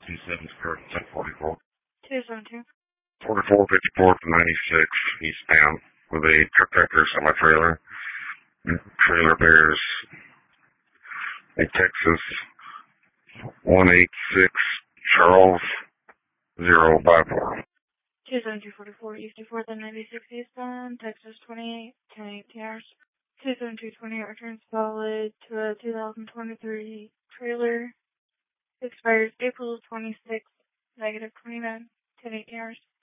27 for 1044. 272. 4454 to 96 eastbound with a truck tractor semi-trailer. Trailer bears a Texas 186 Charles 054. 27244 east of 4th and 96 eastbound, Texas 28, 10 hours. 27228 returns solid to a 2023 trailer. Expires April 26, -29, 10 hours.